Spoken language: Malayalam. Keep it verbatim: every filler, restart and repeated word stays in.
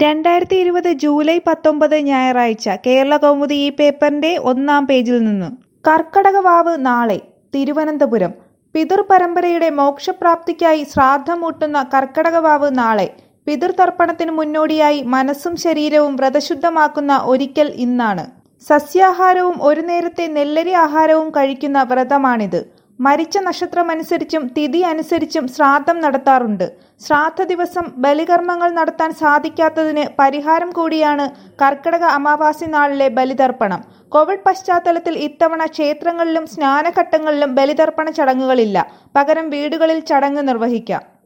രണ്ടായിരത്തി ഇരുപത് ജൂലൈ പത്തൊമ്പത് ഞായറാഴ്ച കേരളകൗമുദി ഈ പേപ്പറിന്റെ ഒന്നാം പേജിൽ നിന്ന്. കർക്കടകവാവ് നാളെ തിരുവനന്തപുരം. പിതൃപരമ്പരയുടെ മോക്ഷപ്രാപ്തിക്കായി ശ്രാദ്ധമൂട്ടുന്ന കർക്കടകവാവ് നാളെ. പിതൃതർപ്പണത്തിന് മുന്നോടിയായി മനസ്സും ശരീരവും വ്രതശുദ്ധമാക്കുന്ന ഒരിക്കൽ ഇന്നാണ്. സസ്യാഹാരവും ഒരു നേരത്തെ നെല്ലരി ആഹാരവും കഴിക്കുന്ന വ്രതമാണിത്. മരിച്ച നക്ഷത്രമനുസരിച്ചും തിഥി അനുസരിച്ചും ശ്രാദ്ധം നടത്താറുണ്ട്. ശ്രാദ്ധ ദിവസം ബലികർമ്മങ്ങൾ നടത്താൻ സാധിക്കാത്തതിന് പരിഹാരം കൂടിയാണ് കർക്കടക അമാവാസി നാളിലെ ബലിതർപ്പണം. കോവിഡ് പശ്ചാത്തലത്തിൽ ഇത്തവണ ക്ഷേത്രങ്ങളിലും സ്നാനഘട്ടങ്ങളിലും ബലിതർപ്പണ ചടങ്ങുകളില്ല. പകരം വീടുകളിൽ ചടങ്ങ് നിർവഹിക്കാം.